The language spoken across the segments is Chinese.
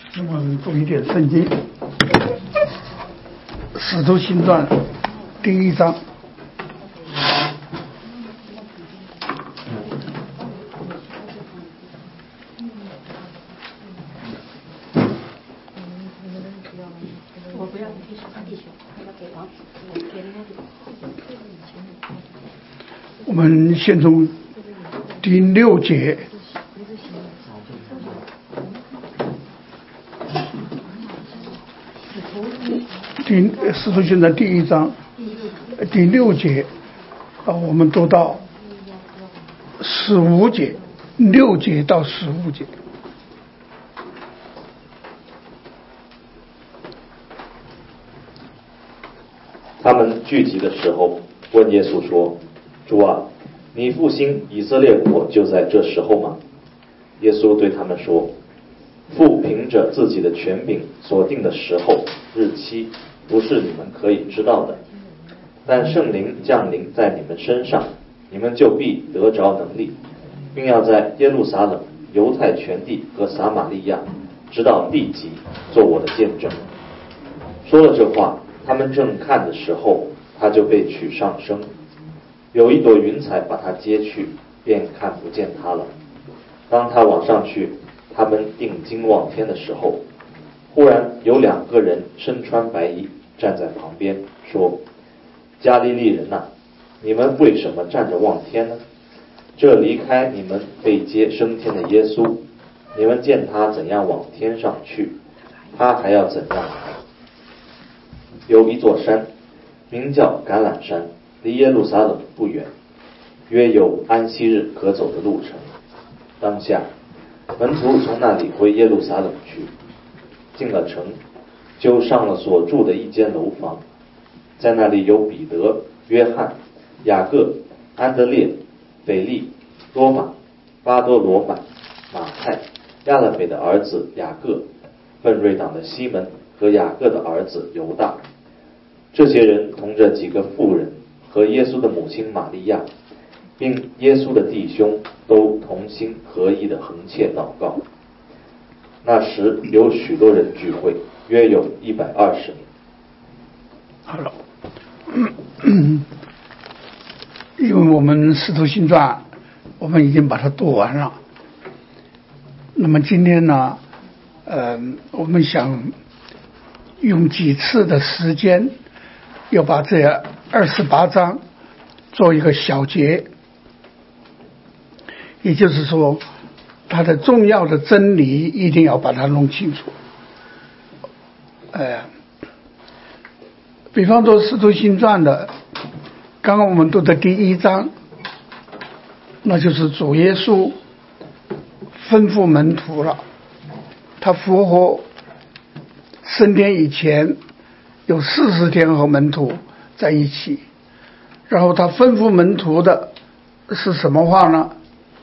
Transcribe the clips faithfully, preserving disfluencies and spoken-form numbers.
我们读一点圣经，《使徒行传》第一章。我们先从第六节。第使徒行传第一章第六节啊，我们读到十五节，六节到十五节。 他们聚集的时候，问耶稣说：“主啊，你复兴以色列国就在这时候吗？”耶稣对他们说：“父凭着自己的权柄所定的时候、日期，不是你们可以知道的。但圣灵降临在你们身上，你们就必得着能力，并要在耶路撒冷、犹太全地和撒玛利亚，直到地极，做我的见证。”说了这话，他们正看的时候，他就被取上升，有一朵云彩把他接去，便看不见他了。当他往上去，他们定睛望天的时候，忽然有两个人身穿白衣站在旁边，说：“加利利人哪，你们为什么站着望天呢？这离开你们被接升天的耶稣，你们见他怎样往天上去，他还要怎样来。有一座山，名叫橄榄山，离耶路撒冷不远，约有安息日可走的路程。当下门徒从那里回耶路撒冷去，进了城，就上了所住的一间楼房，在那里有彼得、约翰、雅各、安德烈、腓利、多马、巴多罗买、马太、亚勒腓的儿子雅各、奋锐党的西门和雅各的儿子犹大。这些人同着几个妇人和耶稣的母亲玛利亚，并耶稣的弟兄，都同心合意的横切祷告。那时有许多人聚会，约有一百二十名。 好了，因为我们使徒行传我们已经把它读完了，那么今天呢，呃，我们想用几次的时间，要把这二十八章做一个小结，也就是说，它的重要的真理一定要把它弄清楚。呃，比方说《使徒行传》的，刚刚我们读的第一章，那就是主耶稣吩咐门徒了，他复活升天以前有四十天和门徒在一起，然后他吩咐门徒的是什么话呢？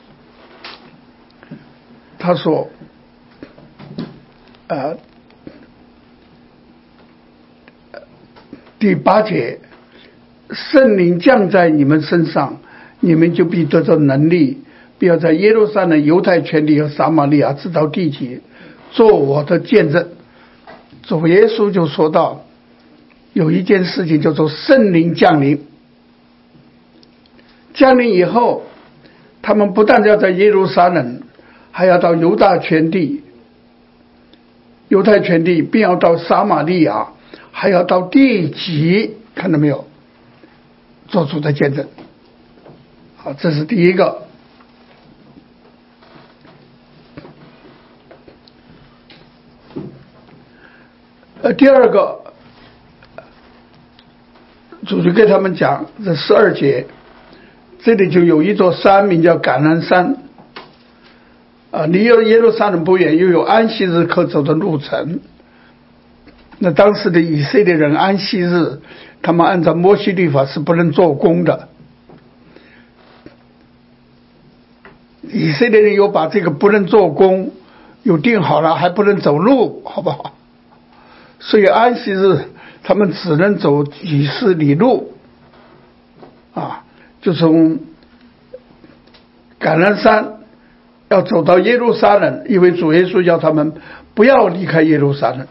他说呃第八节，圣灵降在你们身上，你们就必得到能力，必要在耶路撒冷、犹太全地和撒玛利亚直到地极，做我的见证。主耶稣就说到，有一件事情叫做圣灵降临。降临以后，他们不但要在耶路撒冷，还要到犹大全地、犹太全地，并要到撒玛利亚，还要到地极，看到没有？做出的见证。好，这是第一个。呃，第二个，主就跟他们讲，这十二节，这里就有一座山名叫橄榄山，啊，离耶路撒冷不远，又有安息日可走的路程。那当时的以色列人安息日，他们按照摩西律法是不能做工的。以色列人又把这个不能做工又定好了，还不能走路，好不好？所以安息日他们只能走几十里路啊，就从橄榄山要走到耶路撒冷，因为主耶稣要他们不要离开耶路撒冷，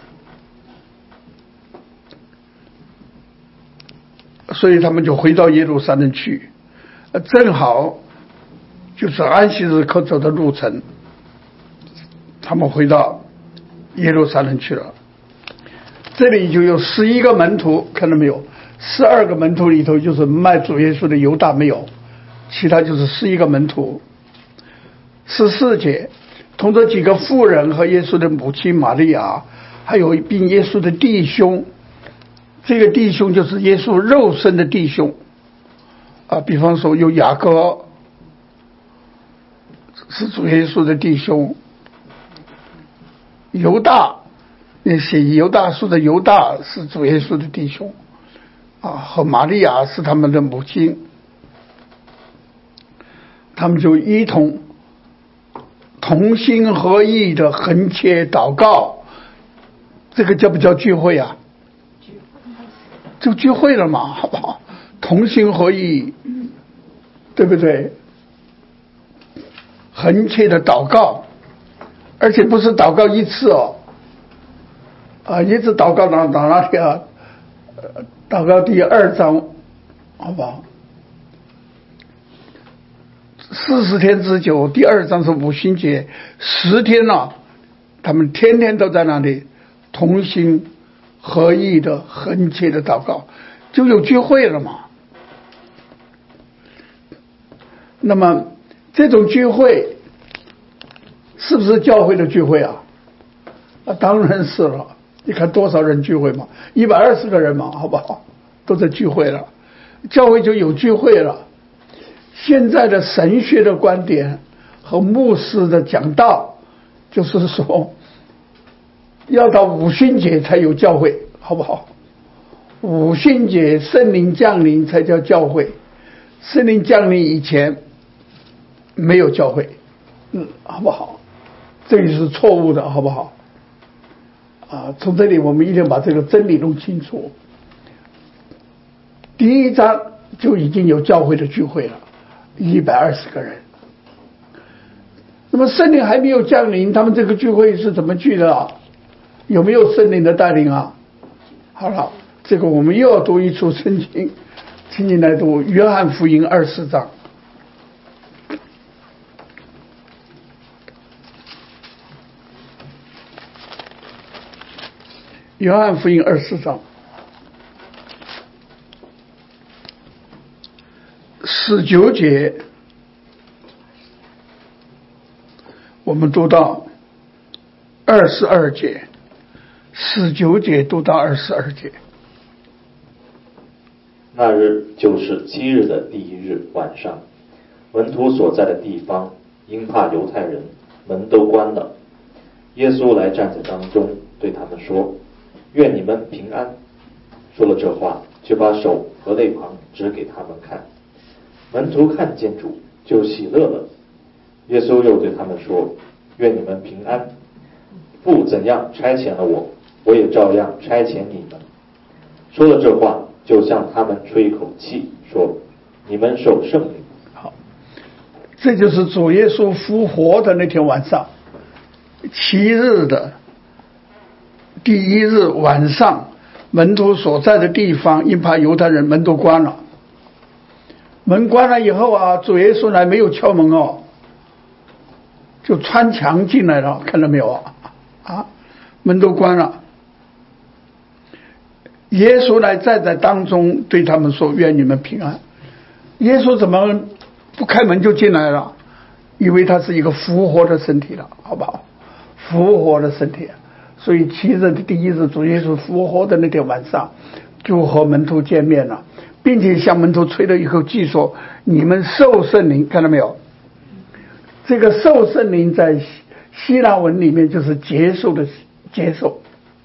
所以他们就回到耶路撒冷去，正好就是安息日可走的路程，他们回到耶路撒冷去了。这里就有十一个门徒，看到没有？十二个门徒里头就是卖主耶稣的犹大没有，其他就是十一个门徒。十四节，同着几个妇人和耶稣的母亲玛利亚，还有并耶稣的弟兄，这个弟兄就是耶稣肉身的弟兄啊，比方说有雅各是主耶稣的弟兄，犹大那写犹大书的犹大是主耶稣的弟兄啊，和玛利亚是他们的母亲，他们就一同同心合意的横切祷告，这个叫不叫聚会啊？就聚会了嘛，好不好？同心合意，对不对？横切的祷告，而且不是祷告一次哦，啊，一直祷告到到哪里啊？祷告第二章，好不好？四十天之久，第二章是五旬节，十天了、啊，他们天天都在那里同心合意的横切的祷告，就有聚会了嘛。那么这种聚会是不是教会的聚会啊？啊，当然是了。你看多少人聚会嘛，一百二十个人嘛，好不好？都在聚会了，教会就有聚会了。现在的神学的观点和牧师的讲道，就是说要到五旬节才有教会，好不好？五旬节圣灵降临才叫教会，圣灵降临以前没有教会，嗯，好不好？这个是错误的，好不好？啊，从这里我们一定把这个真理弄清楚。第一章就已经有教会的聚会了，一百二十个人。那么圣灵还没有降临，他们这个聚会是怎么聚的啊？有没有圣灵的带领啊？好了，这个我们又要读一处圣经，请你来读约翰福音二十章。约翰福音二十章十九节，我们读到二十二节，十九节读到二十二节。 那日就是七日的第一日晚上，门徒所在的地方，因怕犹太人，门都关了。耶稣来站在当中，对他们说：“愿你们平安。”说了这话，就把手和肋旁指给他们看。门徒看见主，就喜乐了。耶稣又对他们说：“愿你们平安。父怎样差遣了我，我也照样差遣你们。”说了这话，就向他们吹一口气，说：“你们受圣灵。” 好，这就是主耶稣复活的那天晚上，七日的第一日晚上，门徒所在的地方，因怕犹太人，门都关了。门关了以后啊，主耶稣来没有敲门哦，就穿墙进来了，看到没有啊？啊，门都关了。耶稣来站在当中，对他们说：“愿你们平安。”耶稣怎么不开门就进来了？因为他是一个复活的身体了，好不好？复活的身体，所以七日的第一日，主耶稣复活的那天晚上，就和门徒见面了，并且向门徒吹了一口气，说：“你们受圣灵。”看到没有？这个受圣灵在希腊文里面就是接受的接受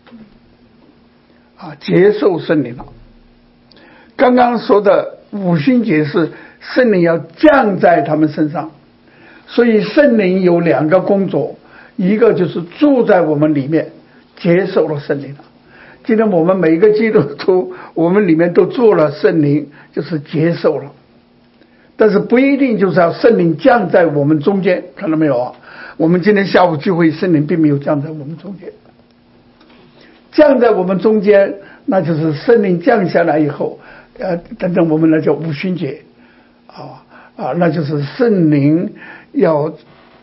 啊，接受圣灵了。刚刚说的五旬节是圣灵要降在他们身上，所以圣灵有两个工作，一个就是住在我们里面，接受了圣灵了。今天我们每一个基督徒，我们里面都做了圣灵，就是接受了。但是不一定就是要圣灵降在我们中间，看到没有啊？ 我们今天下午聚会，圣灵并没有降在我们中间。降在我们中间，那就是圣灵降下来以后，呃，等等我们那叫五旬节，啊啊，那就是圣灵要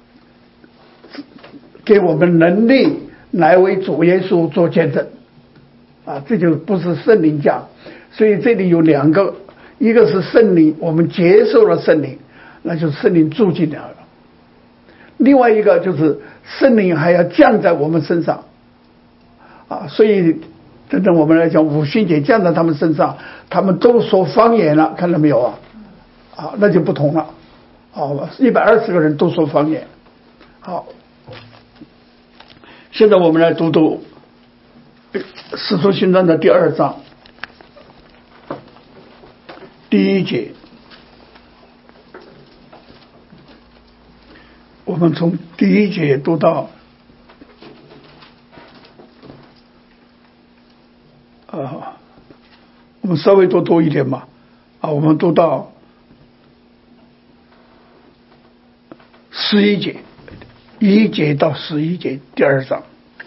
给我们能力来为主耶稣做见证，啊，这就不是圣灵降。所以这里有两个，一个是圣灵，我们接受了圣灵，那就是圣灵住进来了；另外一个就是圣灵还要降在我们身上。啊，所以等等我们来讲，五旬节降在他们身上，他们都说方言了，看到没有啊？啊，那就不同了。好，一百二十个人都说方言。好，现在我们来读读《使徒行传》的第二章第一节，我们从第一节读到。啊，我们稍微多读一点吧。啊，我们读到十一节，一节到十一节，第二章。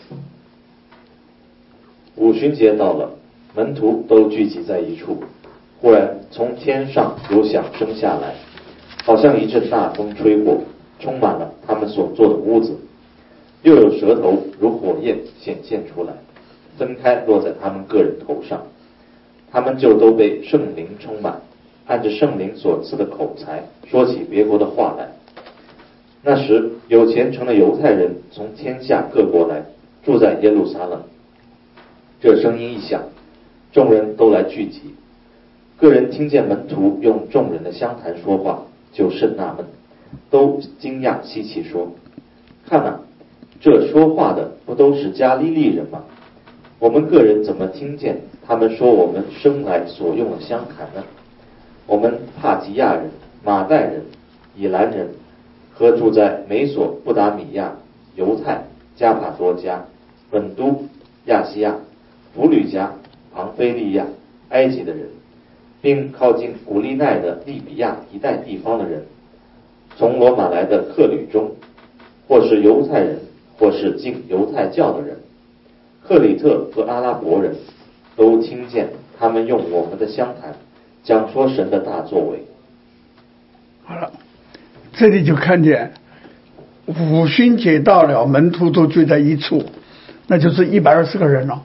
五旬节到了，门徒都聚集在一处。忽然从天上有响声下来，好像一阵大风吹过，充满了他们所坐的屋子。又有舌头如火焰显现出来，分开落在他们个人头上，他们就都被圣灵充满，按着圣灵所赐的口才说起别国的话来。那时有虔诚的犹太人从天下各国来，住在耶路撒冷。这声音一响，众人都来聚集。个人听见门徒用众人的相谈说话，就甚纳闷，都惊讶稀奇说：看啊，这说话的不都是加利利人吗？我们个人怎么听见他们说我们生来所用的相谈呢？我们帕吉亚人、马代人、以兰人和住在美索不达米亚、犹太、加帕多家、本都、亚细亚、弗吕家、庞菲利亚、埃及的人，并靠近古利奈的利比亚一带地方的人，从罗马来的客旅中，或是犹太人，或是敬犹太教的人，克里特和阿拉伯人，都听见他们用我们的相谈讲说神的大作为。 好了，这里就看见五旬节到了，门徒都聚在一处，那就是一百二十个人了。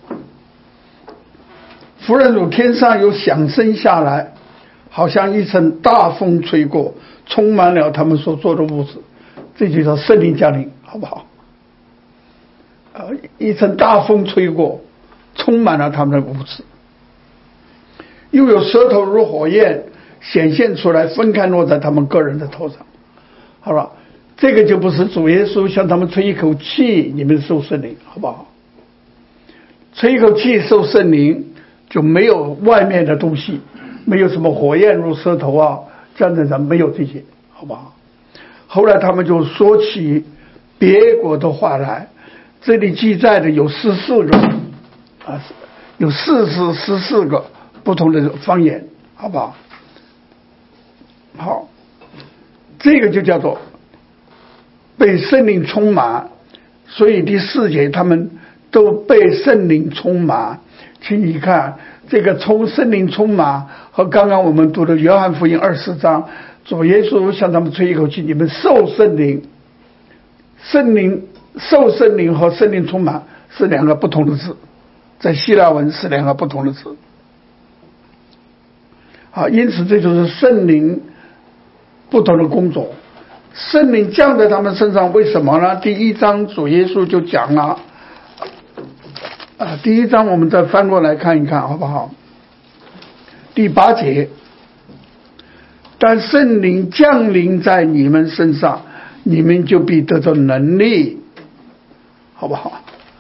夫人主天上有响声下来，好像一阵大风吹过，充满了他们所坐的屋子。这就叫圣灵降临，好不好？呃，一阵大风吹过，充满了他们的屋子。又有舌头如火焰显现出来，分开落在他们个人的头上。好了，这个就不是主耶稣向他们吹一口气，你们受圣灵，好不好？吹一口气受圣灵，就没有外面的东西，没有什么火焰如舌头啊，这样子没有这些，好不好？后来他们就说起别国的话来，这里记载的有十四个啊，有四十十四个不同的方言，好不好？好，这个就叫做被圣灵充满。所以第四节他们都被圣灵充满。请你看这个从圣灵充满和刚刚我们读的约翰福音二十章，主耶稣向他们吹一口气，你们受圣灵。圣灵受圣灵和圣灵充满是两个不同的字，在希腊文是两个不同的字。好，因此这就是圣灵不同的工作。圣灵降在他们身上，为什么呢？第一章主耶稣就讲了啊，第一章我们再翻过来看一看，好不好？第八节，但圣灵降临在你们身上，你们就必得到能力，好不好？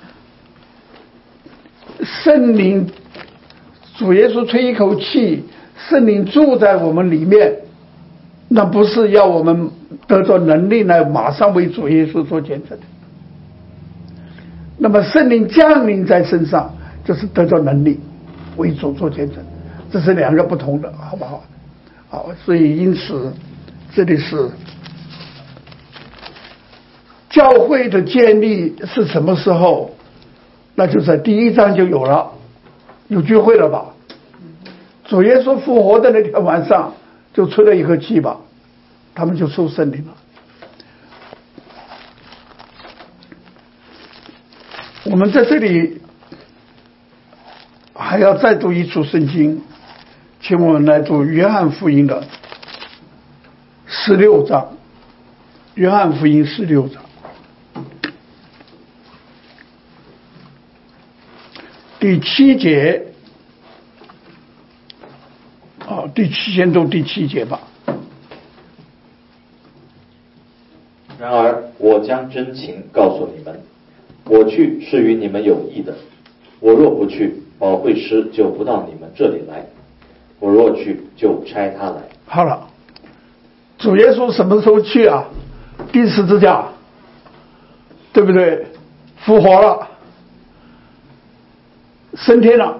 圣灵，主耶稣吹一口气，圣灵住在我们里面，那不是要我们得到能力来马上为主耶稣做见证。那么圣灵降临在身上，就是得到能力为主做见证，这是两个不同的，好不好？好，所以因此这里是教会的建立是什么时候？那就在第一章就有了，有聚会了吧？主耶稣复活的那天晚上就吹了一口气吧，他们就受圣灵了。我们在这里还要再读一处圣经，请我们来读约翰福音的十六章。约翰福音十六章第七节，啊，第七先读第七节吧。 然而我将真情告诉你们，我去是与你们有益的。我若不去，保惠师就不到你们这里来；我若去，就差他来。 好了，主耶稣什么时候去啊？钉十字架，对不对？复活了，升天了，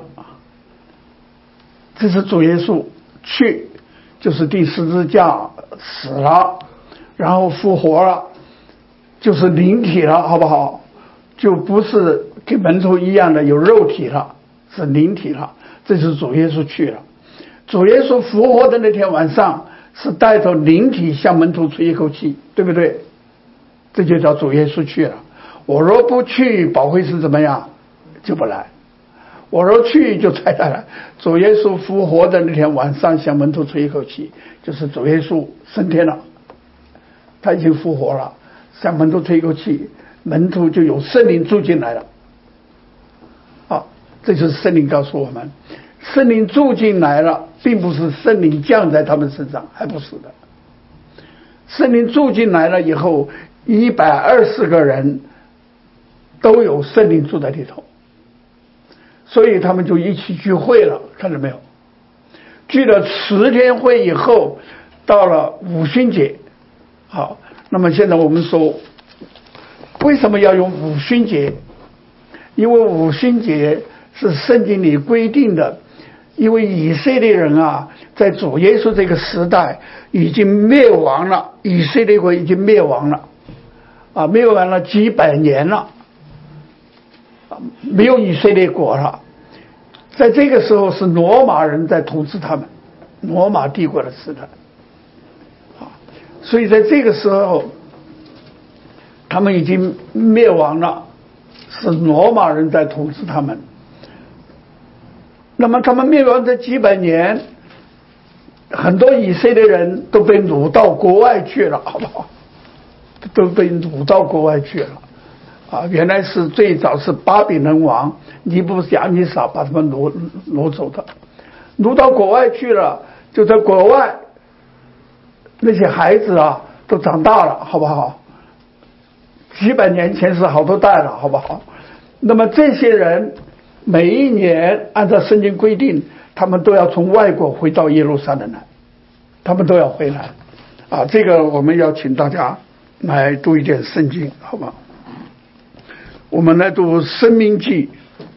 这是主耶稣去，就是钉十字架死了，然后复活了，就是灵体了，好不好？就不是跟门徒一样的有肉体了，是灵体了。这是主耶稣去了。主耶稣复活的那天晚上是带着灵体向门徒吹一口气，对不对？这就叫主耶稣去了。我若不去，保惠师怎么样？就不来。我若去，就差他来。主耶稣复活的那天晚上向门徒吹一口气，就是主耶稣升天了，他已经复活了，向门徒吹一口气，门徒就有圣灵住进来了。好，这就是圣灵告诉我们，圣灵住进来了，并不是圣灵降在他们身上，还不是的。圣灵住进来了以后，一百二十个人都有圣灵住在里头，所以他们就一起聚会了，看到没有？聚了十天会以后，到了五旬节。好，那么现在我们说，为什么要用五旬节？因为五旬节是圣经里规定的，因为以色列人啊，在主耶稣这个时代已经灭亡了，以色列国已经灭亡了，啊，灭亡了几百年了，啊，没有以色列国了。在这个时候是罗马人在统治他们，罗马帝国的时代，啊，所以在这个时候，他们已经灭亡了，是罗马人在统治他们。那么他们灭亡这几百年，很多以色列人都被掳到国外去了，好不好？都被掳到国外去了。啊，原来是最早是巴比伦王尼布甲尼撒把他们掳掳走的，掳到国外去了，就在国外，那些孩子啊都长大了，好不好？几百年前是好多代了，好不好？那么这些人每一年按照圣经规定，他们都要从外国回到耶路撒冷来，他们都要回来。啊，这个我们要请大家来读一点圣经，好吧？我们来读《申命记》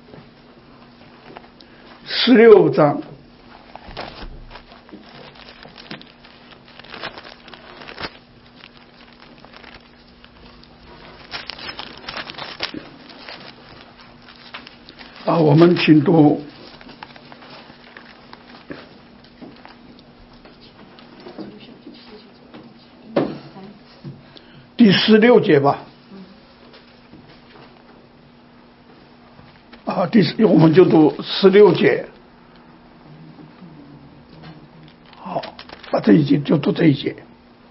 十六章。啊，我们请读第十六节吧。啊，第十，我们就读十六节。好，把这一节就读这一节。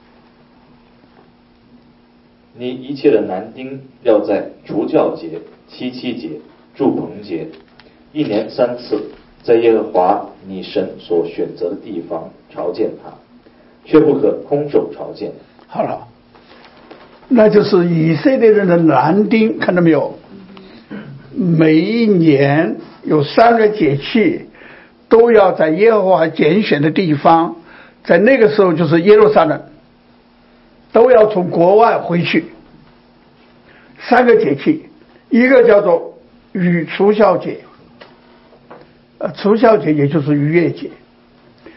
你一切的男丁要在除酵节、七七节、住棚节，一年三次，在耶和华你神所选择的地方朝见他，却不可空手朝见。 好了，那就是以色列人的男丁，看到没有？每一年有三个节气，都要在耶和华拣选的地方，在那个时候就是耶路撒冷，都要从国外回去。三个节气，一个叫做逾除酵节，呃，除酵节也就是逾越节，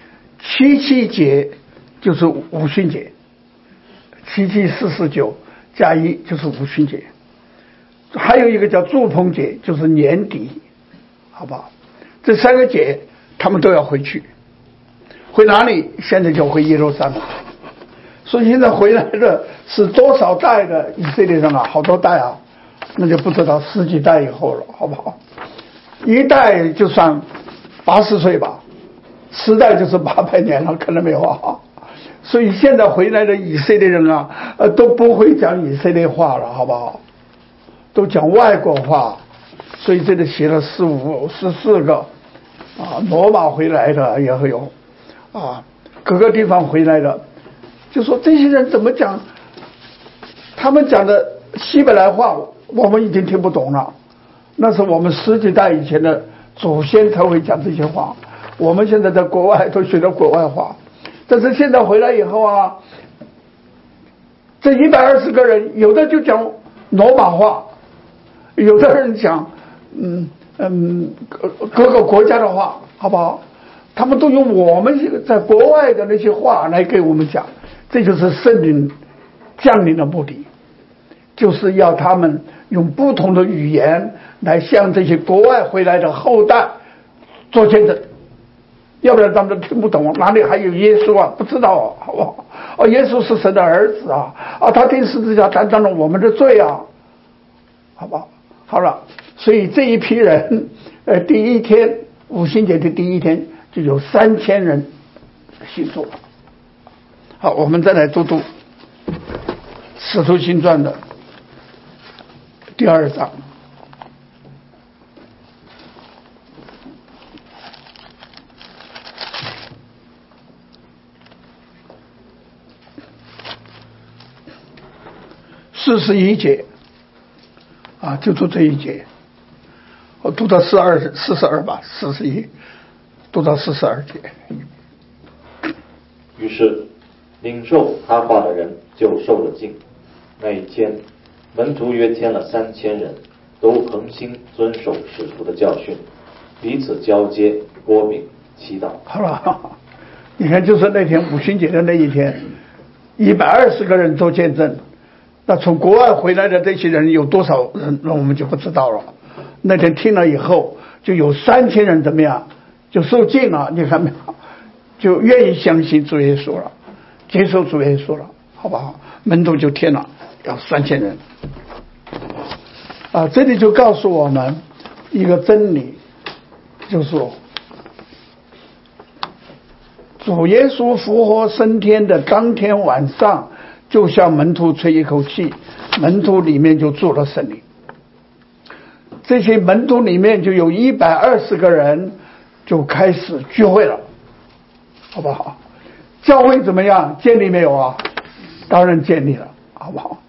七七节就是五旬节，七七四十九加一就是五旬节，还有一个叫祝棚节，就是年底，好不好？这三个节他们都要回去，回哪里？现在就回耶路撒冷。所以现在回来的是多少代的以色列人啊？好多代啊，那就不知道十几代以后了，好不好？一代就算八十岁吧，十代就是八百年了，看到没有啊？所以现在回来的以色列人啊，呃，都不会讲以色列话了，好不好？都讲外国话。所以这里写了十五、十四个啊，罗马回来的也会有啊，各个地方回来的，就说这些人怎么讲？他们讲的希伯来话，我们已经听不懂了。那是我们十几代以前的祖先才会讲这些话。我们现在在国外都学的国外话，但是现在回来以后啊，这一百二十个人，有的就讲罗马话，有的人讲嗯嗯各个国家的话，好不好？他们都用我们在国外的那些话来给我们讲，这就是圣灵降临的目的，就是要他们用不同的语言来向这些国外回来的后代做见证，要不然他们都听不懂，哪里还有耶稣啊？不知道啊，好不好？哦，耶稣是神的儿子啊，啊，他钉十字架担当了我们的罪啊，好不好？好了，所以这一批人，呃，第一天五旬节的第一天就有三千人信主了。好，我们再来读读《使徒行传》的第二章。四十一节啊，就读这一节，我读到四二四十二吧，四十一读到四十二节。 于是领受他话的人就受了禁。那一天，门徒约添了三千人，都恒心遵守使徒的教训，彼此交接、擘饼、祈祷。 好了，你看，就是那天五旬节的那一天，一百二十个人做见证。那从国外回来的这些人有多少人，那我们就不知道了。那天听了以后，就有三千人怎么样，就受尽了，你看没有？就愿意相信主耶稣了，接受主耶稣了，好不好？门徒就添了，要三千人。啊，这里就告诉我们一个真理，就是说，主耶稣复活升天的当天晚上，就向门徒吹一口气，门徒里面就住了圣灵。这些门徒里面就有一百二十个人就开始聚会了，好不好？教会怎么样？建立没有啊？当然建立了，好不好？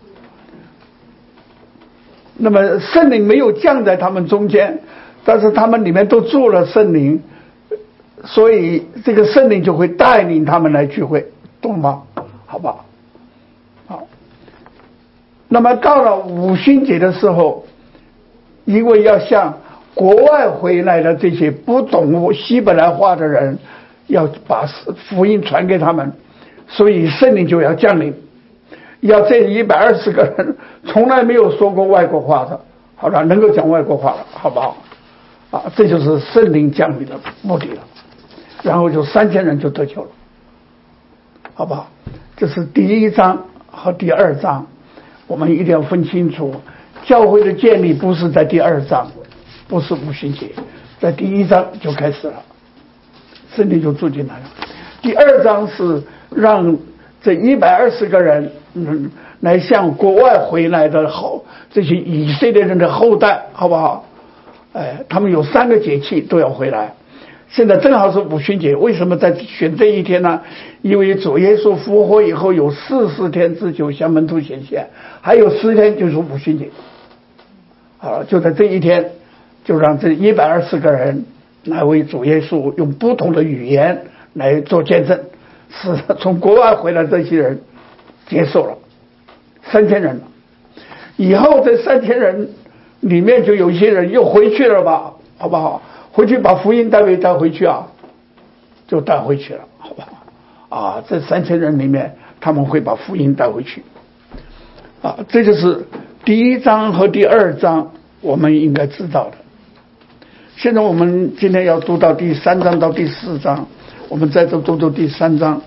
那么圣灵没有降在他们中间，但是他们里面都住了圣灵，所以这个圣灵就会带领他们来聚会，懂吗？好不好？好。那么到了五旬节的时候，因为要向国外回来的这些不懂希伯来话的人，要把福音传给他们，所以圣灵就要降临，要这一百二十个人从来没有说过外国话的，好了，能够讲外国话了，好不好？啊，这就是圣灵降临的目的了。然后就三千人就得救了，好不好？这是第一章和第二章，我们一定要分清楚。教会的建立不是在第二章，不是五旬节，在第一章就开始了，圣灵就住进来了。第二章是让这一百二十个人，嗯，来向国外回来的后这些以色列人的后代，好不好？哎，他们有三个节气都要回来。现在正好是五旬节，为什么在选这一天呢？因为主耶稣复活以后有四十天之久向门徒显现，还有十天就是五旬节。好，就在这一天，就让这一百二十个人来为主耶稣用不同的语言来做见证，是从国外回来这些人接受了三千人了。以后这三千人里面就有一些人又回去了吧，好不好？回去把福音带回带回去啊，就带回去了，好不好？啊，这三千人里面他们会把福音带回去。 啊，这就是第一章和第二章我们应该知道的。现在我们今天要读到第三章到第四章，我们再读读读第三章。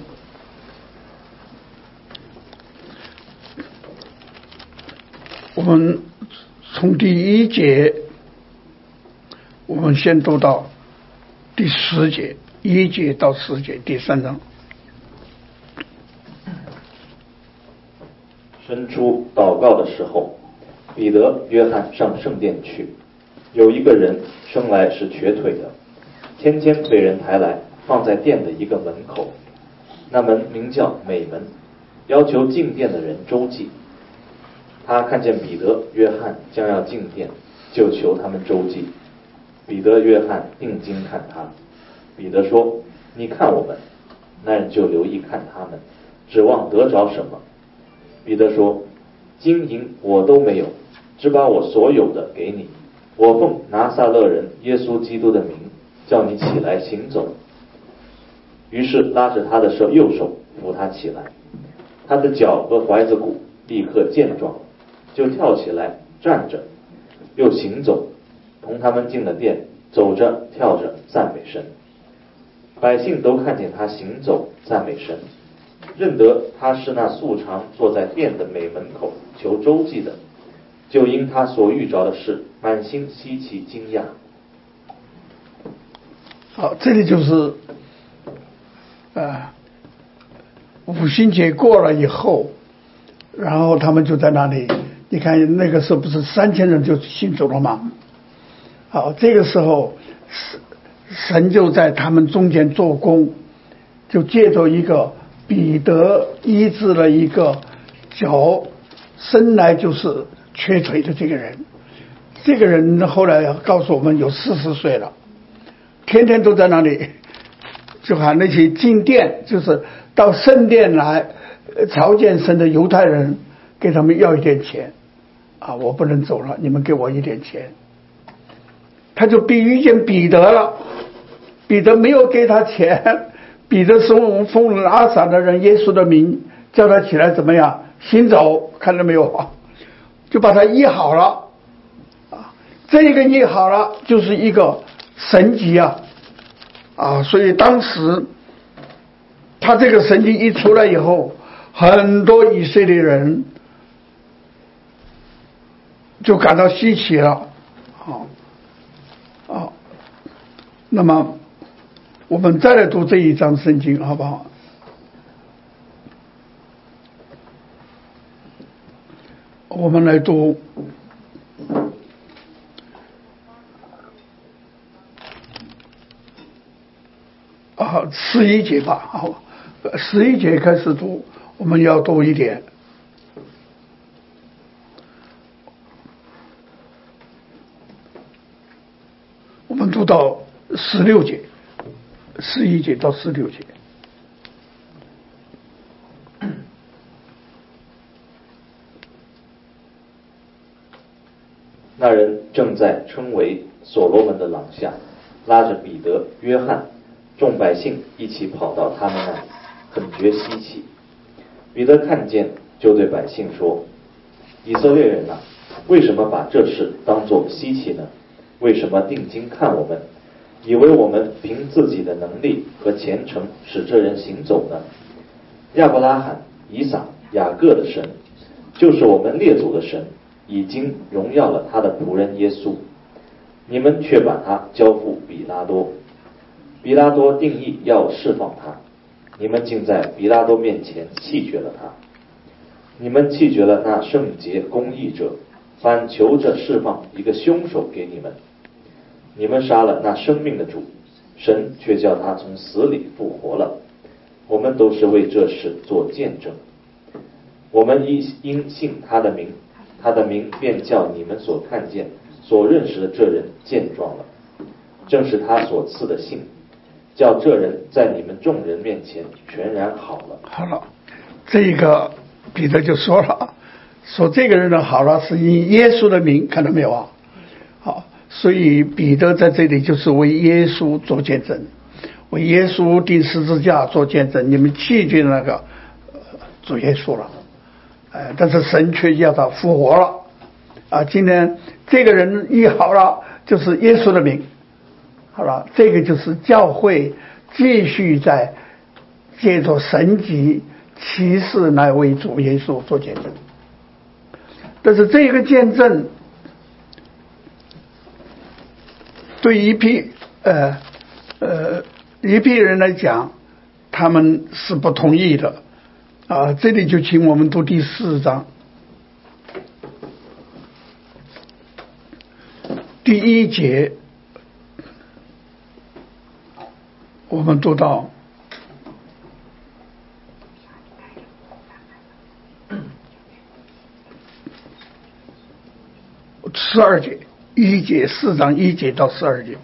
我们从第一节，我们先读到第十节，一节到十节，第三章。 伸出祷告的时候，彼得、约翰上圣殿去。有一个人生来是瘸腿的，天天被人抬来，放在殿的一个门口。那门名叫美门，要求进殿的人周济。他看见彼得、约翰将要进殿，就求他们周济。彼得、约翰定睛看他。彼得说：“你看我们。”那人就留意看他们，指望得着什么。彼得说：“金银我都没有，只把我所有的给你。我奉拿撒勒人耶稣基督的名，叫你起来行走。”于是拉着他的手右手扶他起来，他的脚和踝子骨立刻健壮，就跳起来站着，又行走，同他们进了殿，走着跳着赞美神。百姓都看见他行走赞美神，认得他是那素常坐在殿的美门口求周济的，就因他所遇着的事满心稀奇惊讶。 好，这里就是呃五旬节过了以后，然后他们就在那里，你看那个时候不是三千人就信主了吗？好，这个时候神就在他们中间做工，就借着一个彼得医治了一个脚生来就是瘸腿的这个人。这个人后来告诉我们有四十岁了，天天都在那里，就喊那些进殿，就是到圣殿来朝见神的犹太人，给他们要一点钱啊，我不能走了，你们给我一点钱。他就比遇见彼得了，彼得没有给他钱，彼得是奉拿撒勒人耶稣的名叫他起来怎么样行走，看到没有，就把他医好了啊，这个医好了就是一个神迹啊啊，所以当时他这个神迹一出来以后，很多以色列人就感到稀奇了啊啊，那么我们再来读这一章圣经好不好？我们来读啊十一节吧，好，十一节开始读，我们要读一点。我们读到十六节，十一节到十六节。 那人正在称为所罗门的廊下，拉着彼得、约翰，众百姓一起跑到他们那里，很觉稀奇。彼得看见，就对百姓说：“以色列人啊，为什么把这事当作稀奇呢？为什么定睛看我们，以为我们凭自己的能力和虔诚使这人行走呢？亚伯拉罕、以撒、雅各的神，就是我们列祖的神，已经荣耀了他的仆人耶稣，你们却把他交付比拉多。比拉多定义要释放他，你们竟在比拉多面前弃绝了他。你们弃绝了那圣洁公义者，反求着释放一个凶手给你们。你们杀了那生命的主，神却叫他从死里复活了。我们都是为这事做见证。我们因信他的名，他的名便叫你们所看见、所认识的这人健壮了。正是他所赐的信，叫这人在你们众人面前全然好了。 好了，这个彼得就说了，说这个人的好了是因耶稣的名，看到没有啊？好，所以彼得在这里就是为耶稣做见证，为耶稣钉十字架做见证。你们弃绝那个、呃、主耶稣了呃，但是神却叫他复活了啊！今天这个人医好了，就是耶稣的名。好了，这个就是教会继续在借着神迹奇事来为主耶稣做见证。但是这个见证对一批呃呃一批人来讲，他们是不同意的啊。这里就请我们读第四章第一节，我们读到十二节，一节四章一节到十二节。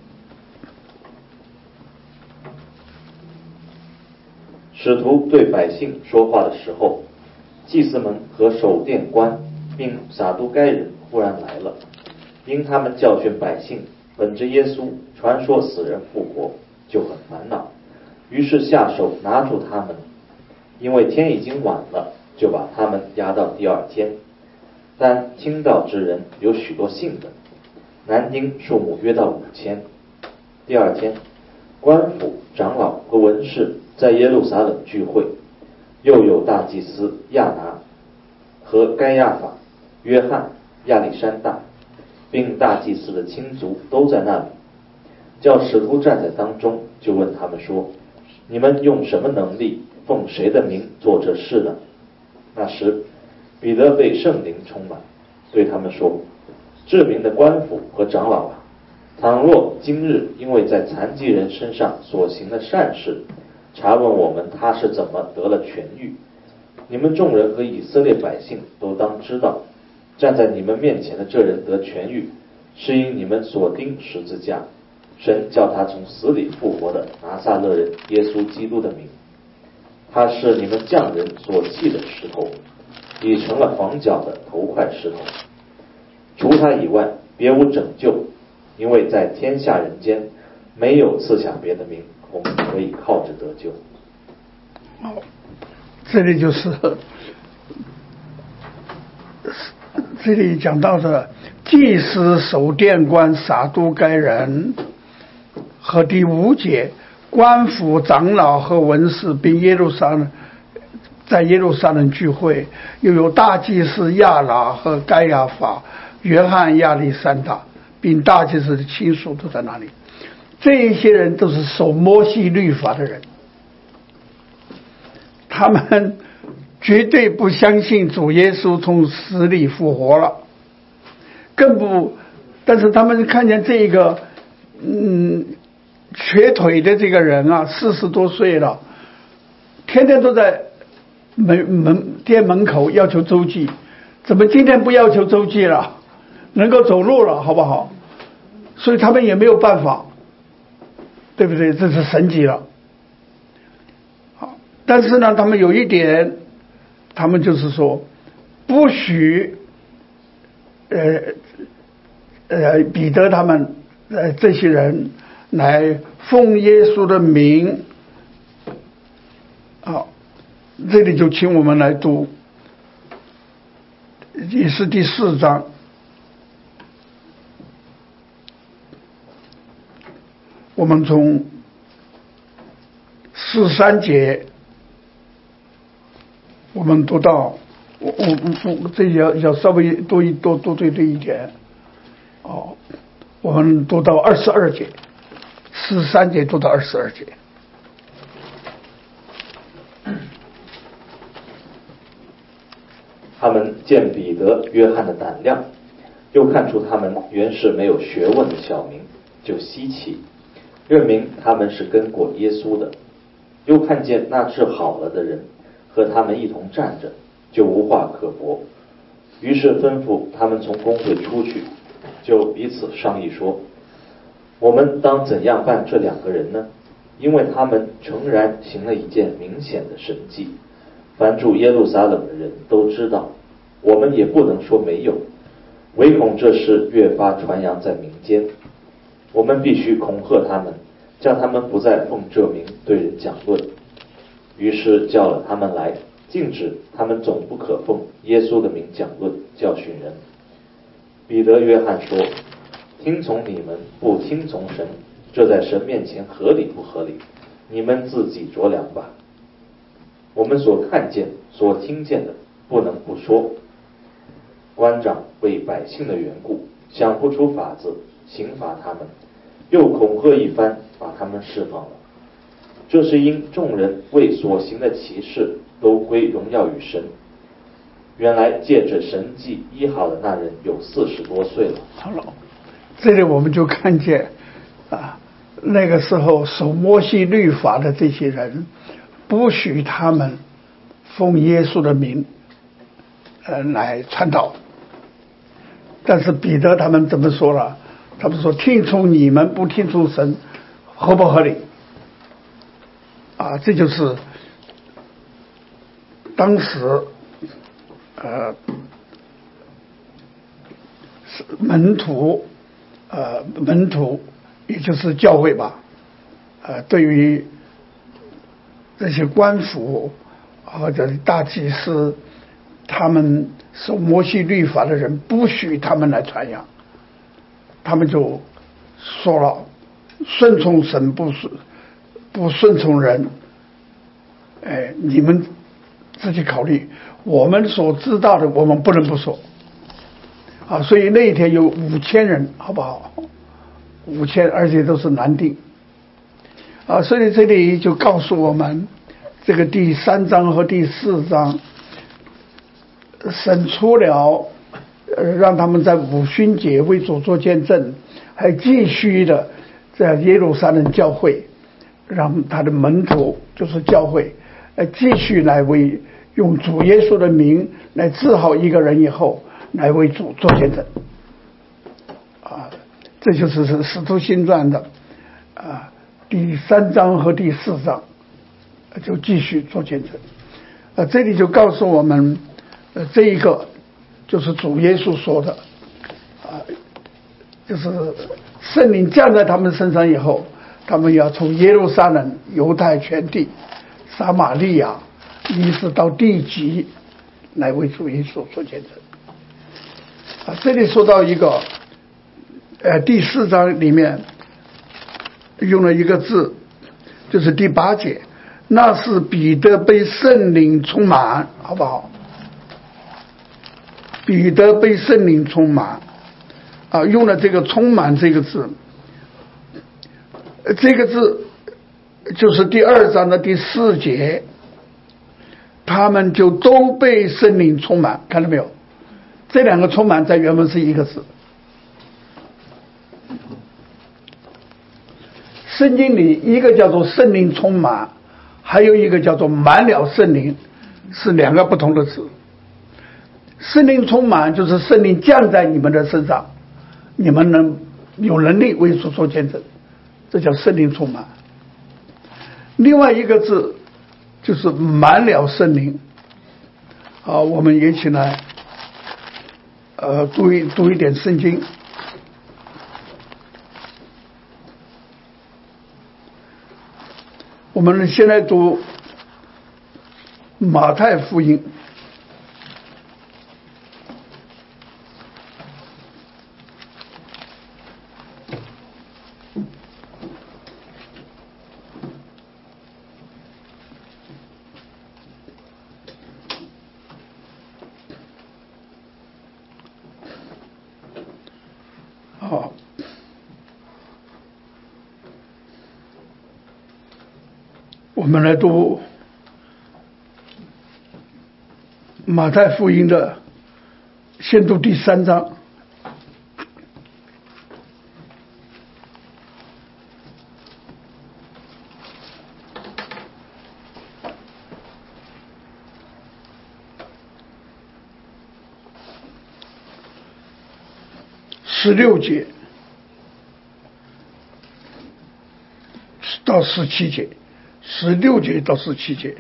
使徒对百姓说话的时候，祭司们和守殿官并撒都该人忽然来了，因他们教训百姓本着耶稣传说死人复活，就很烦恼，于是下手拿住他们，因为天已经晚了，就把他们押到第二天。但听到之人有许多信的，男丁数目约到五千。第二天，官府长老和文士在耶路撒冷聚会，又有大祭司亚拿和该亚法、约翰、亚历山大，并大祭司的亲族都在那里。叫使徒站在当中，就问他们说：你们用什么能力奉谁的名做这事呢？那时彼得被圣灵充满，对他们说：治民的官府和长老啊，倘若今日因为在残疾人身上所行的善事，查问我们他是怎么得了痊愈，你们众人和以色列百姓都当知道，站在你们面前的这人得痊愈，是因你们所钉十字架，神叫他从死里复活的拿撒勒人耶稣基督的名。他是你们匠人所弃的石头，已成了房角的头块石头。除他以外，别无拯救，因为在天下人间没有赐下别的名，我们可以靠着得救。 哦，这里就是这里讲到的祭司、守殿官、撒都该人，和第五节官府长老和文士，并耶路撒冷在耶路撒冷聚会，又有大祭司亚拿和该亚法、约翰、亚历山大，并大祭司的亲属都在那里。这一些人都是守摩西律法的人，他们绝对不相信主耶稣从死里复活了，更不，但是他们看见这个嗯瘸腿的这个人啊，四十多岁了，天天都在门门店门口要求周济，怎么今天不要求周济了，能够走路了，好不好？所以他们也没有办法，对不对？这是神迹了。好，但是呢，他们有一点，他们就是说，不许，呃呃，彼得他们呃这些人来奉耶稣的名。好，这里就请我们来读，也是第四章。我们从十三节，我们读到，我我我这要要稍微多一多多对对一点，哦，我们读到二十二节，十三节读到二十二节。 他们见彼得、约翰的胆量，又看出他们原是没有学问的小民，就稀奇，认明他们是跟过耶稣的。又看见那治好了的人和他们一同站着，就无话可驳。于是吩咐他们从公会出去，就彼此商议说：我们当怎样办这两个人呢？因为他们诚然行了一件明显的神迹，凡住耶路撒冷的人都知道，我们也不能说没有，唯恐这事越发传扬在民间，我们必须恐吓他们，叫他们不再奉这名对人讲论。于是叫了他们来， 禁止他们总不可奉耶稣的名讲论教训人。彼得、约翰说：听从你们不听从神，这在神面前合理不合理？你们自己酌量吧。我们所看见所听见的不能不说。官长为百姓的缘故想不出法子刑罚他们，又恐吓一番把他们释放了。这是因众人为所行的奇事都归荣耀与神。原来借着神迹医好的那人有四十多岁了。 好了，这里我们就看见啊，那个时候守摩西律法的这些人，不许他们奉耶稣的名呃来传道。但是彼得他们怎么说了？他们说听从你们不听从神，合不合理？啊，这就是当时呃门徒呃门徒也就是教会吧，呃对于这些官府或者大祭司，他们守摩西律法的人不许他们来传扬，他们就说了顺从神不顺不顺从人，哎，你们自己考虑，我们所知道的我们不能不说啊。所以那一天有五千人，好不好？五千，而且都是男丁啊。所以这里就告诉我们，这个第三章和第四章，神除了呃让他们在五旬节为主做见证，还继续的在耶路撒冷教会，让他的门徒就是教会呃继续来为用主耶稣的名来治好一个人以后，来为主做见证啊。这就是《使徒行传》的啊第三章和第四章就继续做见证啊。这里就告诉我们呃这一个就是主耶稣说的啊，就是圣灵降在他们身上以后，他们要从耶路撒冷、犹太全地、撒玛利亚一直到地极来为主耶稣做见证啊。这里说到一个呃第四章里面用了一个字，就是第八节，那是彼得被圣灵充满，好不好？彼得被圣灵充满啊，用了这个充满这个字，这个字就是第二章的第四节，他们就都被圣灵充满，看到没有？这两个充满在原文是一个字。圣经里一个叫做圣灵充满，还有一个叫做满了圣灵，是两个不同的字。圣灵充满就是圣灵降在你们的身上，你们能有能力为主做见证，这叫圣灵充满。另外一个字就是满了圣灵。好，我们也一起来呃读一读一点圣经。我们现在读马太福音好，我们来读马太福音的，先读第三章。十六节到十七节，十六节到十七节。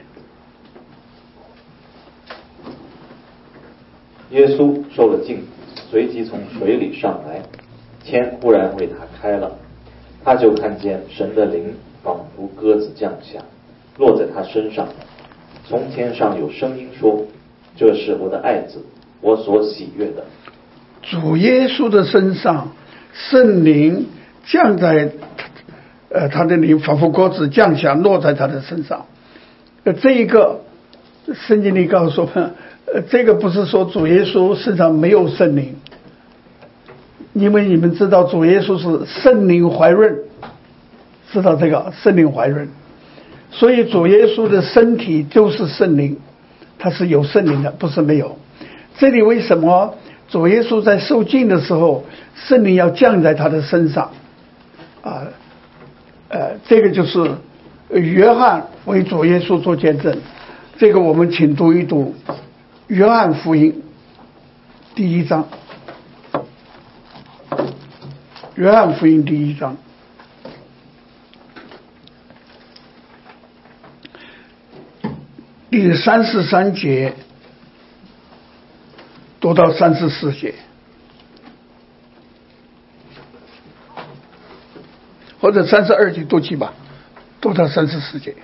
耶稣受了浸，随即从水里上来，天忽然为他开了，他就看见神的灵仿佛鸽子降下，落在他身上。 从天上有声音说，这是我的爱子，我所喜悦的。 主耶稣的身上，圣灵降在呃他的灵仿佛果子降下，落在他的身上。呃，这一个圣经里告诉我们，呃，这个不是说主耶稣身上没有圣灵，因为你们知道主耶稣是圣灵怀孕，知道这个圣灵怀孕，所以主耶稣的身体就是圣灵，他是有圣灵的，不是没有。这里为什么主耶稣在受浸的时候，圣灵要降在他的身上？啊，呃，这个就是约翰为主耶稣做见证。这个我们请读一读约翰福音第一章，约翰福音第一章第三十三节读到三十四节，或者三十二节读起吧，读到三十四节。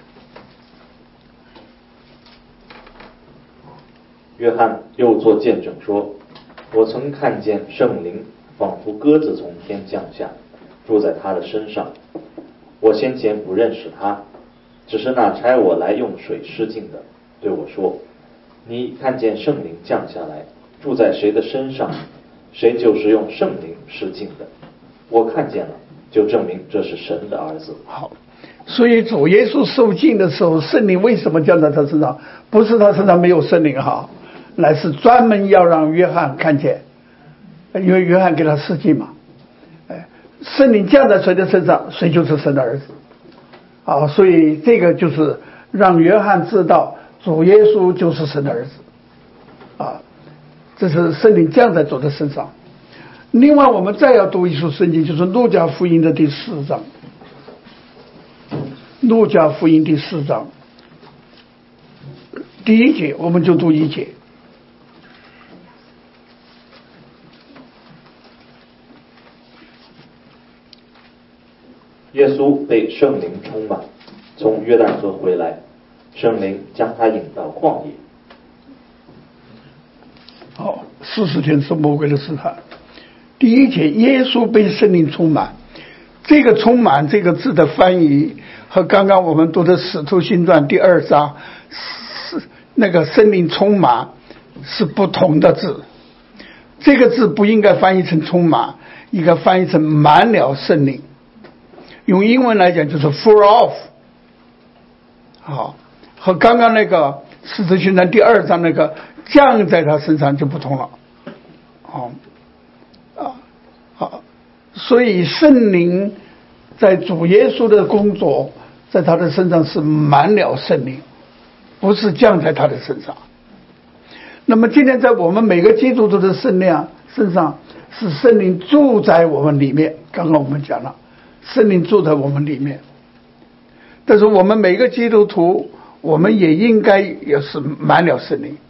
约翰又作见证说，我曾看见圣灵仿佛鸽子从天降下，住在他的身上。我先前不认识他，只是那差我来用水施浸的对我说，你看见圣灵降下来，住在谁的身上，谁就是用圣灵施浸的。我看见了，就证明这是神的儿子。 好，所以主耶稣受浸的时候，圣灵为什么降在他身上？不是他身上没有圣灵哈，乃是专门要让约翰看见，因为约翰给他施浸嘛。哎，圣灵降在谁的身上，谁就是神的儿子。啊，所以这个就是让约翰知道主耶稣就是神的儿子。啊，这是圣灵降在主的身上。另外，我们再要读一处圣经，就是路加福音的第四章。路加福音第四章第一节，我们就读一节。 耶稣被圣灵充满，从约旦河回来，圣灵将他引到旷野。 好，四十天是魔鬼的试探。第一节，耶稣被圣灵充满。这个充满这个字的翻译和刚刚我们读的使徒行传第二章是那个圣灵充满是不同的字。这个字不应该翻译成充满，应该翻译成满了圣灵。用英文来讲就是 full of。 好，和刚刚那个使徒行传第二章那个降在他身上就不同了。好啊，好，所以圣灵在主耶稣的工作，在他的身上是满了圣灵，不是降在他的身上。那么今天在我们每个基督徒的身量身上，是圣灵住在我们里面。刚刚我们讲了，圣灵住在我们里面。但是我们每个基督徒，我们也应该也是满了圣灵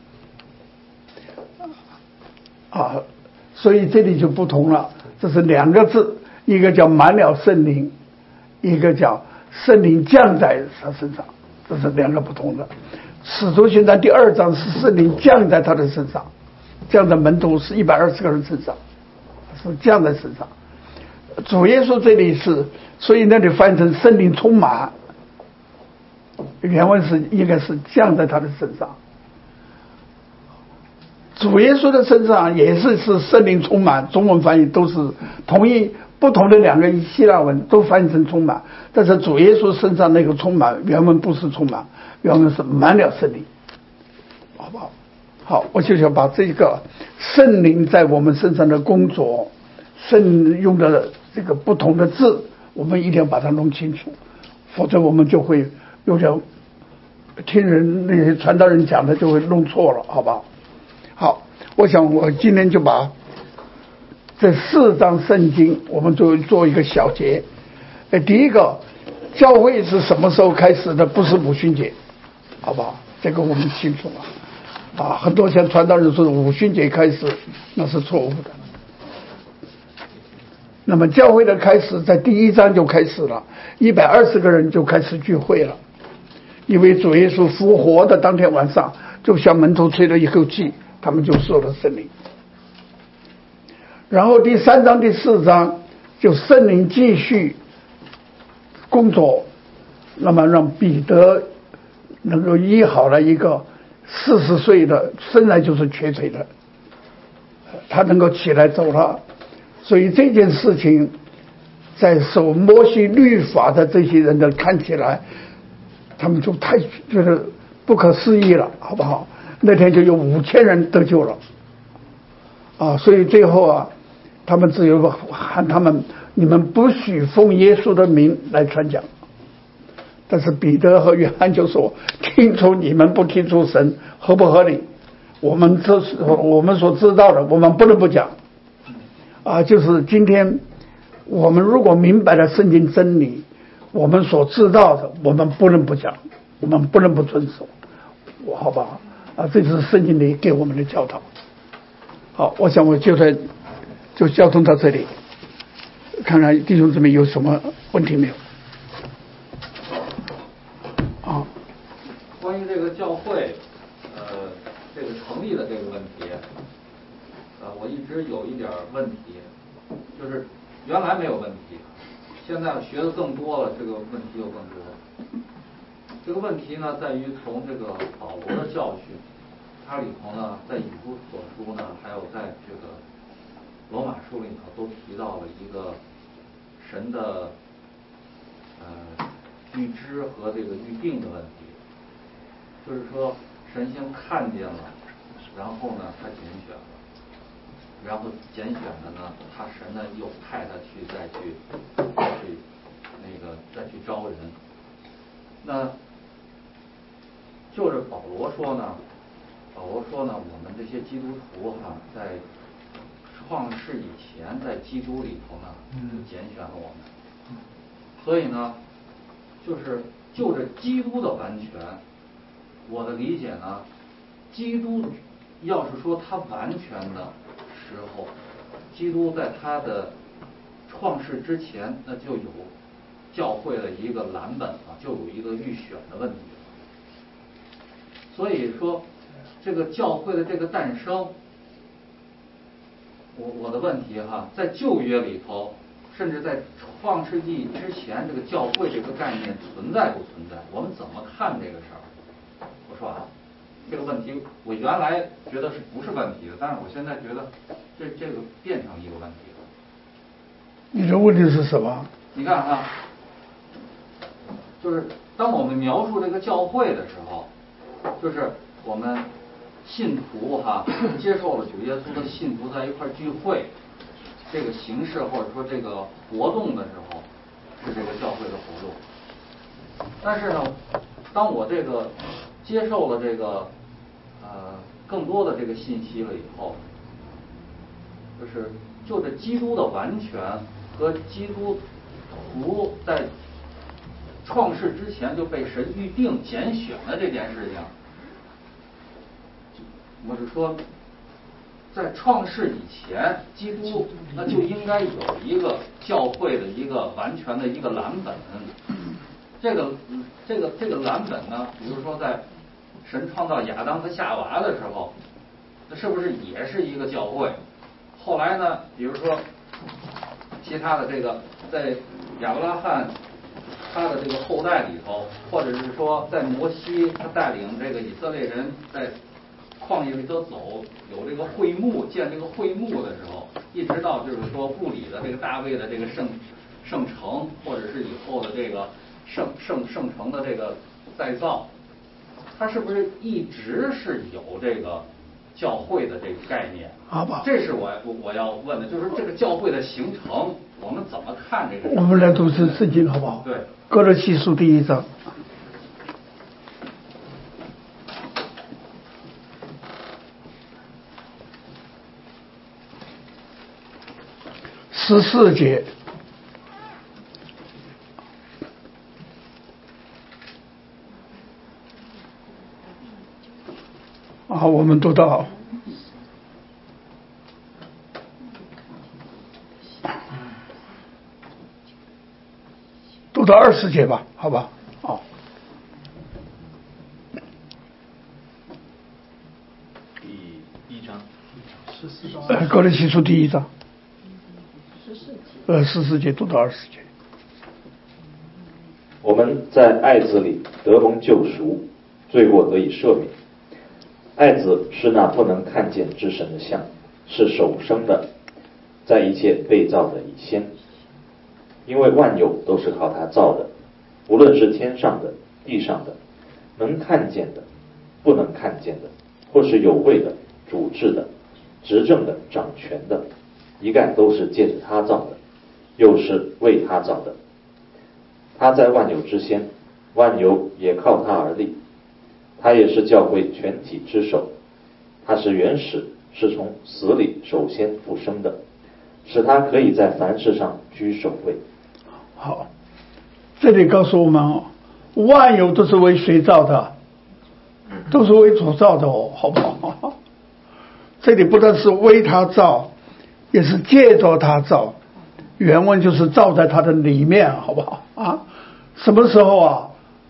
啊，所以这里就不同了。这是两个字，一个叫满了圣灵，一个叫圣灵降在他身上，这是两个不同的。使徒行传第二章是圣灵降在他的身上，降在门徒是一百二十个人身上，是降在身上。主耶稣这里是，所以那里翻译成圣灵充满，原文是应该是降在他的身上。主耶稣的身上也是是圣灵充满，中文翻译都是同一不同的两个希腊文都翻译成充满，但是主耶稣身上那个充满原文不是充满，原文是满了圣灵，好不好？好，我就想把这个圣灵在我们身上的工作，圣用的这个不同的字，我们一定要把它弄清楚，否则我们就会有点听人那些传道人讲的就会弄错了，好不好？好，我想我今天就把这四章圣经我们就做一个小结。呃，第一个，教会是什么时候开始的？不是五旬节，好不好？这个我们清楚了。啊，很多像传道人说五旬节开始，那是错误的。那么教会的开始在第一章就开始了，一百二十个人就开始聚会了。 因为主耶稣复活的当天晚上，就向门徒吹了一口气，他们就受了圣灵。然后第三章第四章就圣灵继续工作，那么让彼得能够医好了一个四十岁的生来就是瘸腿的，他能够起来走了。所以这件事情在守摩西律法的这些人的看起来，他们就太觉得不可思议了，好不好？那天就有五千人得救了啊！所以最后啊，他们只有喊他们：你们不许奉耶稣的名来传讲。但是彼得和约翰就说：听从你们不听从神合不合理？我们这是我们所知道的，我们不能不讲啊！就是今天我们如果明白了圣经真理，我们所知道的我们不能不讲，我们不能不遵守，好吧？啊，这就是圣经里给我们的教导。好，我想我就在就交通到这里，看看弟兄姊妹有什么问题没有？啊， 关于这个教会，呃，这个成立的这个问题，呃，我一直有一点问题，就是原来没有问题，现在学的更多了，这个问题又更多。这个问题呢，在于从这个保罗的教训，它里头呢，在以弗所书呢，还有在这个罗马书里头都提到了一个神的呃预知和这个预定的问题，就是说神先看见了，然后呢他拣选了，然后拣选的呢，他神呢又派他去再去再去那个再去招人。那就是保罗说呢，保罗说呢，我们这些基督徒哈，在创世以前，在基督里头呢，就拣选了我们。所以呢，就是就着基督的完全，我的理解呢，基督要是说他完全的时候，基督在他的创世之前，那就有教会的一个蓝本了，就有一个预选的问题。所以说，这个教会的这个诞生，我我的问题哈，在旧约里头，甚至在创世纪之前，这个教会这个概念存在不存在？我们怎么看这个事儿？我说啊，这个问题我原来觉得是不是问题的，但是我现在觉得这这个变成一个问题了。 你的问题是什么？ 你看哈，就是当我们描述这个教会的时候，就是我们信徒哈接受了主耶稣的信徒在一块聚会，这个形式或者说这个活动的时候，是这个教会的活动。但是呢，当我这个接受了这个呃更多的这个信息了以后，就是就着基督的完全和基督徒在创世之前就被神预定拣选的这件事情，我是说，在创世以前，基督那就应该有一个教会的一个完全的一个蓝本。这个这个这个蓝本呢，比如说在神创造亚当和夏娃的时候，那是不是也是一个教会？后来呢，比如说其他的这个在亚伯拉罕他的这个后代里头，或者是说在摩西他带领这个以色列人在旷野里头走，有这个会幕建这个会幕的时候，一直到就是说布里的这个大卫的这个圣圣城，或者是以后的这个圣圣圣城的这个再造，它是不是一直是有这个教会的这个概念？ 好吧， 这是我我要问的，就是这个教会的形成，我们怎么看这个？ 我们来读是圣经好不好？ 对， 哥罗西书第一章。十四节，啊，我们读到读到二十节吧，好吧，好。 呃，哥林西书第一章，呃，十四节读到二十节。 我们在爱子里得蒙救赎，罪过得以赦免。爱子是那不能看见之神的像，是首生的，在一切被造的以先。因为万有都是靠他造的，无论是天上的、地上的，能看见的、不能看见的，或是有位的、主治的、执政的、掌权的，一概都是借着他造的，又是为他造的。他在万有之先，万有也靠他而立。他也是教会全体之首。他是原始，是从死里首先复生的，使他可以在凡事上居首位。 好，这里告诉我们哦，万有都是为谁造的？都是为主造的哦，好不好？这里不但是为他造，也是借着他造。原文就是造在他的里面，好不好啊？什么时候啊？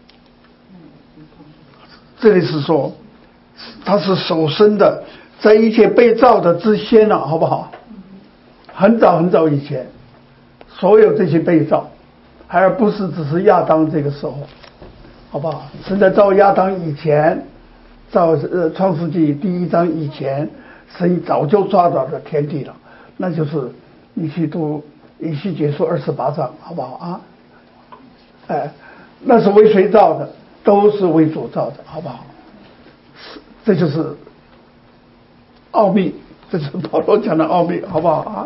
这里是说他是首生的，在一切被造的之先了，好不好？很早很早以前，所有这些被造，还不是只是亚当这个时候，好不好？神在造亚当以前，造呃创世纪第一章以前，神早就抓到了天地了，那就是你去读以西结书二十八章，好不好啊？哎，那是为谁造的？都是为主造的，好不好？这就是奥秘，这是保罗讲的奥秘，好不好啊？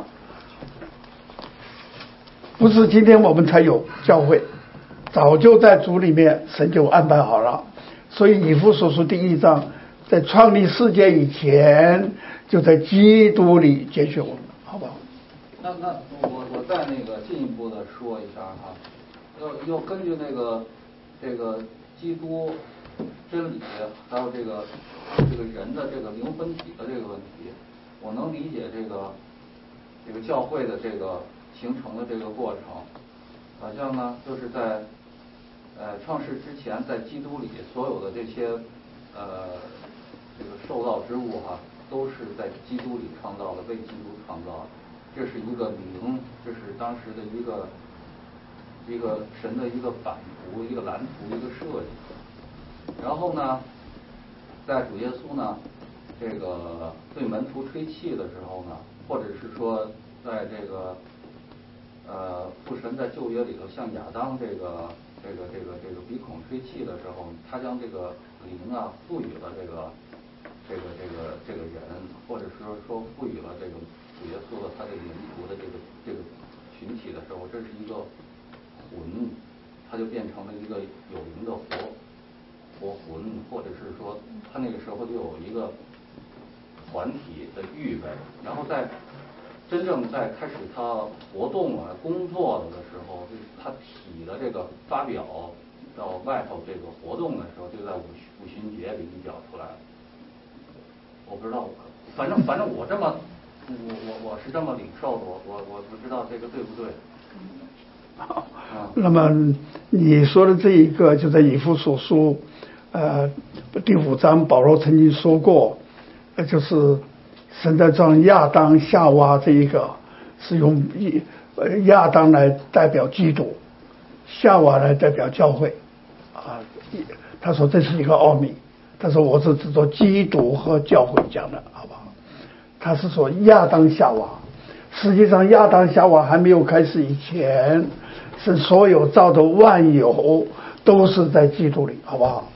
不是今天我们才有教会，早就在主里面神就安排好了。所以以弗所书第一章，在创立世界以前，就在基督里拣选我们，好不好？ 那那我我再那个进一步的说一下哈，要要根据那个这个基督真理，还有这个这个人的这个灵魂体的这个问题，我能理解这个这个教会的这个形成的这个过程，好像呢就是在呃创世之前，在基督里所有的这些呃这个受造之物哈，都是在基督里创造的，为基督创造的。这是一个灵，这是当时的一个一个神的一个版图、一个蓝图、一个设计。然后呢，在主耶稣呢这个对门徒吹气的时候呢，或者是说在这个呃父神在旧约里头向亚当这个这个这个这个鼻孔吹气的时候，他将这个灵啊赋予了这个这个这个这个人，或者是说赋予了这个主耶稣的他这个门徒的这个这个群体的时候，这是一个魂，它就变成了一个有灵的活活魂，或者是说他那个时候就有一个团体的预备，然后在真正在开始他活动啊工作了的时候，就是他体的这个发表到外头这个活动的时候，就在五五旬节里一表出来了。我不知道，反正反正我这么我我我是这么领受的，我我我不知道这个对不对。 好，那么你说的这一个就在以弗所书呃第五章，保罗曾经说过，呃就是神在造亚当夏娃这一个是用呃亚当来代表基督，夏娃来代表教会啊。他说这是一个奥秘，他说我是指着基督和教会讲的，好不好？他是说亚当夏娃，实际上亚当夏娃还没有开始以前，是所有造的万有都是在基督里，好不好？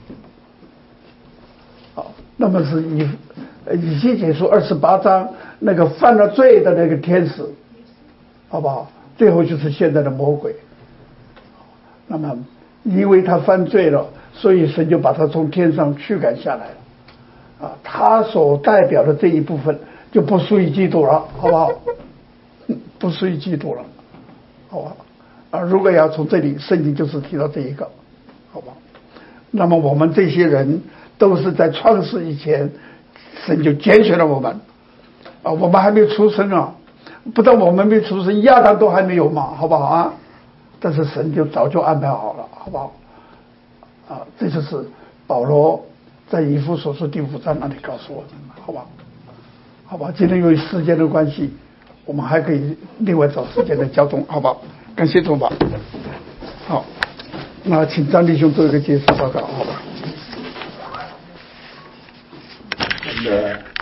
好，那么是以以西结书二十八章那个犯了罪的那个天使，好不好？最后就是现在的魔鬼。那么因为他犯罪了，所以神就把他从天上驱赶下来了。啊，他所代表的这一部分就不属于基督了，好不好？不属于基督了，好不好？啊，如果要从这里，圣经就是提到这一个，好不好？那么我们这些人都是在创世以前，神就拣选了我们，啊，我们还没有出生啊，不但我们没出生，亚当都还没有嘛，好不好啊？但是神就早就安排好了，好不好？啊，这就是保罗在以弗所书第五章那里告诉我们，好吧？ 好吧？今天由于时间的关系，我们还可以另外找时间来交通，好吧？感谢主吧。好，那请张弟兄做一个结束报告，好吧？ 真的。